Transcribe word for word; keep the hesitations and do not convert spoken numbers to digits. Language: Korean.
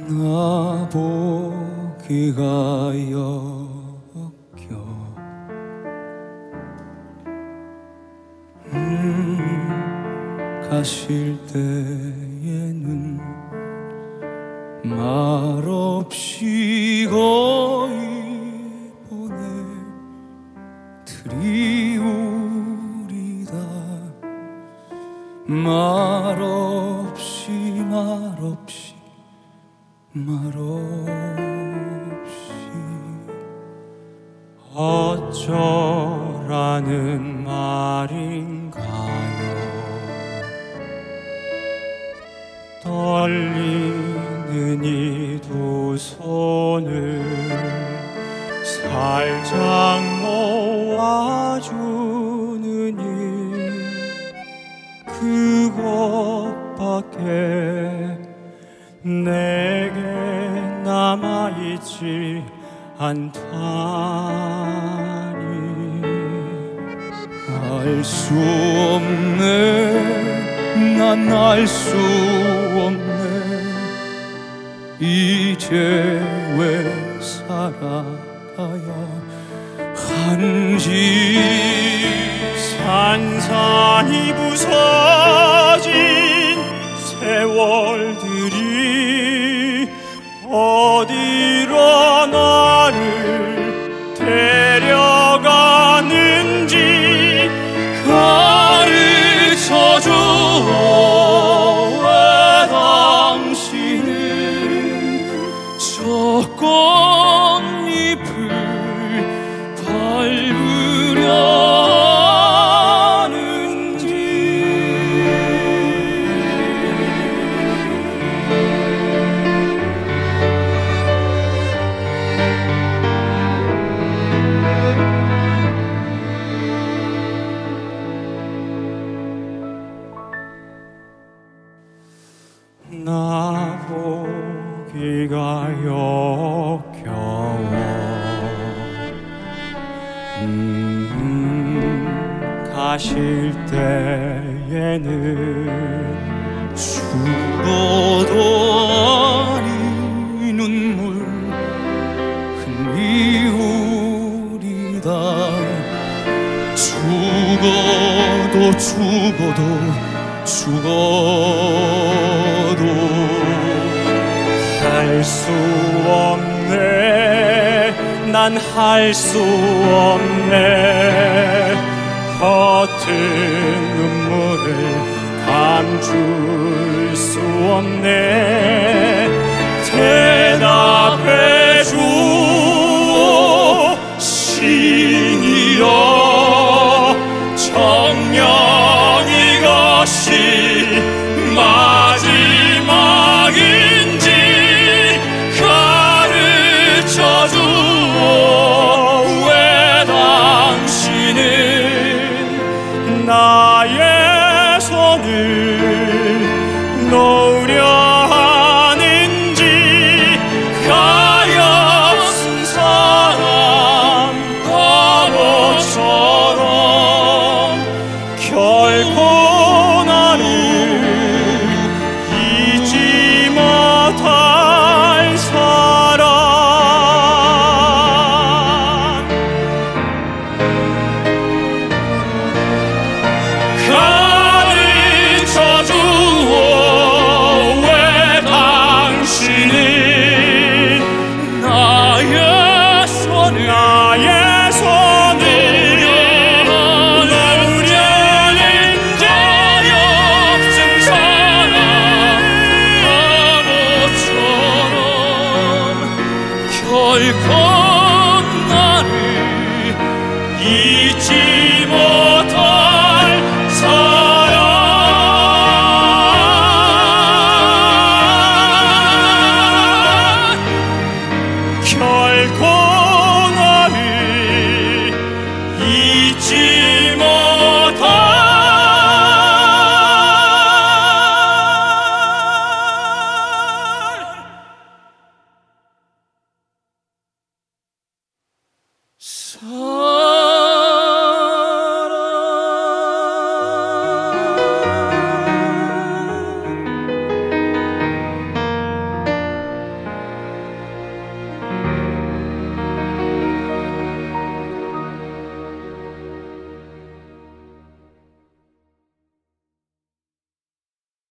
나 보기가 역겨 음, 가실 때에는 말없이 거의 보내드리우리다. 말없이 말없이 말없이 어쩌라는 말인가요? 떨리는 이 두 손을 살짝 놓아주는 일 그것밖에 내게 남아있지 않다니. 알 수 없네, 난 알 수 없네. 이제 왜 살아가야 한지. 산산이 부서진 세월들이 어디로 나를 데려가는지 가르쳐주어. 왜 당신은 저 꽃잎을 밟으려 나 보기가 역겨워. 음, 가실 때에는 죽어도 아니 눈물 흘리우리다. 죽어도 죽어도 죽어도 할 수 없네, 난 할 수 없네. 허튼 눈물을 감출 수 없네. 대답해 주오 신이여. 정녕 이것이 마지막인지 가르쳐주오. 왜 당신은 나의 손을 놓으려 하는지. 가엾은 사랑 바보처럼 결코 나를 잊지 못할 사랑. 가르쳐주오. 왜 당신은 나의 손을 나의 손을 놓으려는지. 가엾은 사랑 바보처럼 결코 나를 잊지 못할 사랑. 결코 나를 잊지 못할. 사랑.